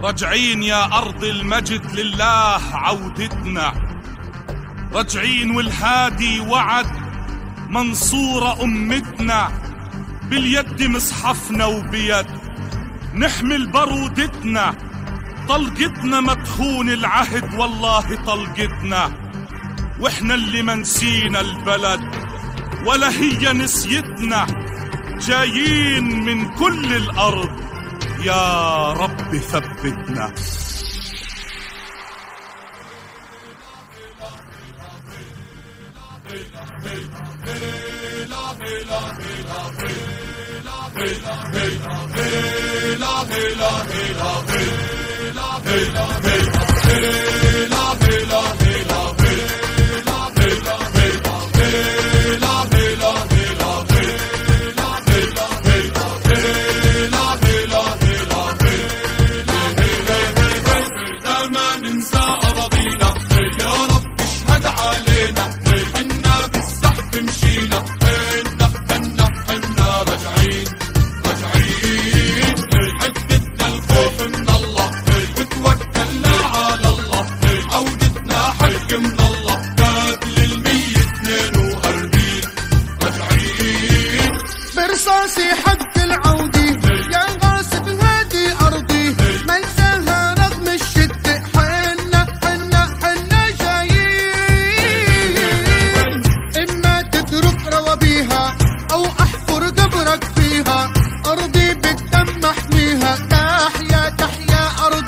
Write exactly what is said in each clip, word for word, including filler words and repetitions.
راجعين يا أرض المجد لله عودتنا، راجعين والهادي وعد منصورة أمتنا، باليد مصحفنا وبيد نحمل برودتنا، طلقتنا مدخون العهد والله طلقتنا، واحنا اللي منسينا البلد ولا هي نسيتنا، جايين من كل الأرض يا رب ثبتنا. برصاصي حق العودي يا غاصب هادي أرضي، منساها رغم الشدة، حنا حنا حنا جايين، إما تترك روابيها أو أحفر قبرك فيها، أرضي بالدم أحميها، تحيا تحيا أرض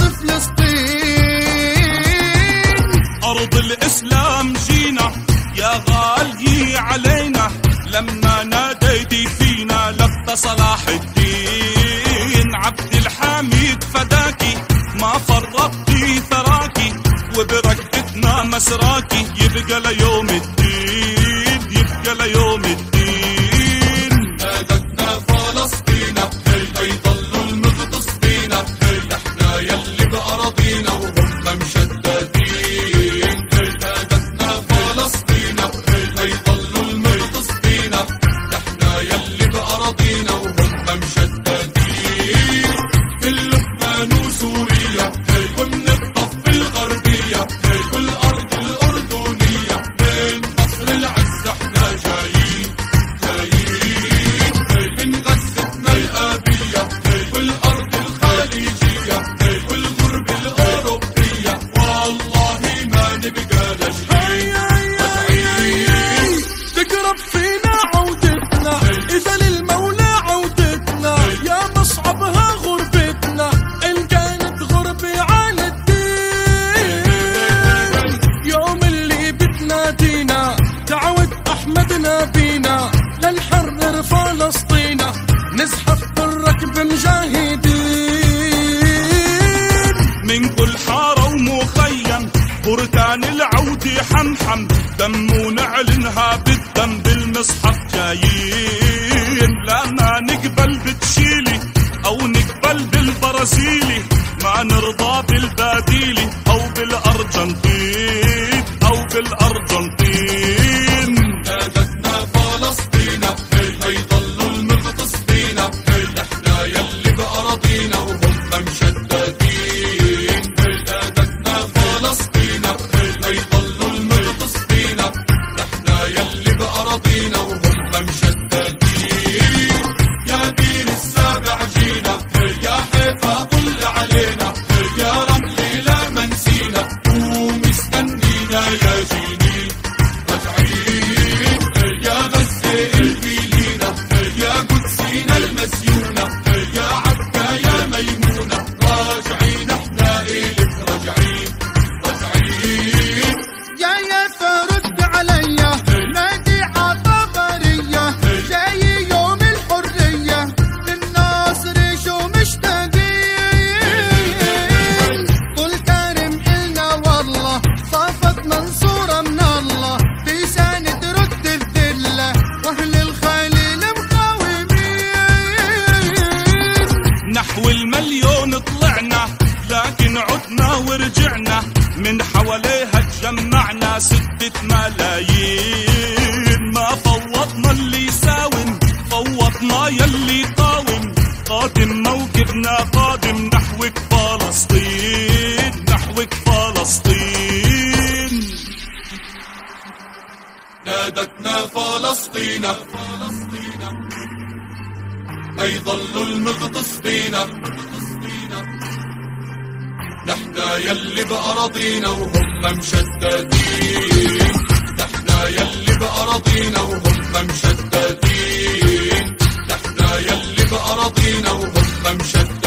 فلسطين. أرض الإسلام جينا يا غالي علينا، لما ناديتي فينا لبت صلاح الدين، عبد الحميد فداكي ما فرطتي ثراكي، وبركتنا مسراكي يبقى ليوم الدين، يبقى ليوم الدين. نادتنا فلسطين هيضلوا المغتصبين، احنا يلي بأراضينا وهم مشددين، نادتنا فلسطين هيضلوا المغتصبين، احنا يلي بأراضينا وهم مشددين، في لبنان وسوريا ومن الضفة الغربية، كل أرض الأردنية من مصر العز احنا جايين جايين، من غزتنا الآبية والأرض الخليجية والغرب الأوروبية، والله ما نبقى لاجئين. تقرب فينا عودتنا إذا للمولى عودتنا، يا مصعبها غربتنا إن كانت غربة على الدين، يوم اللي بتنادينا دعوة أحمد نبينا، لنحرر فلسطين نزحف بالركب مجاهدين، من كل حارة ومخيم بركان العودي حمحم، دم ونعلنها بالدم بالمصحف جايين، لا ما نقبل بتشيلي أو نقبل بالبرازيلي، ما نرضى بالباديلي أو بالأرجنتين أو بالأرجنتين. نادتنا فلسطين هيضلوا المغتصبين، احنا يلي بأراضينا وهم مشددين، نادتنا فلسطين هيضلوا المغتصبين، احنا يلي بأراضينا وهم مشددين، يا دين السابع جينا، يا حيفا طل علينا، يا رملي لا منسينا ومستنينا يا جيني راجعين، يا غزة الفيلينا، يا قدسينا المسيونة، يا عكا يا ميمونة، راجعين احنا إلك راجعين راجعين. يا يا فرد عليا نادي عطبرية، جاي يوم الحرية للناصر شو مشتاقين، كل كريم إلنا والله صافت منصورة من الله، بساند رد الذلة وأهل الخليل مقاومين، نحو المليون طلعنا لكن عدنا ورجعنا، من حواليها تجمعنا ستة ملايين، ما فوضنا اللي يساوم، فوضنا يلي قاوم، قادم موكبنا قادم نحوك فلسطين، نحوك فلسطين. نادتنا فلسطين أي ظل المغتصبين، نحنا يلي بأراضينا وهم مشددين، نحنا يلي بأراضينا وهم مشددين، نحنا يلي بأراضينا وهم مشددين.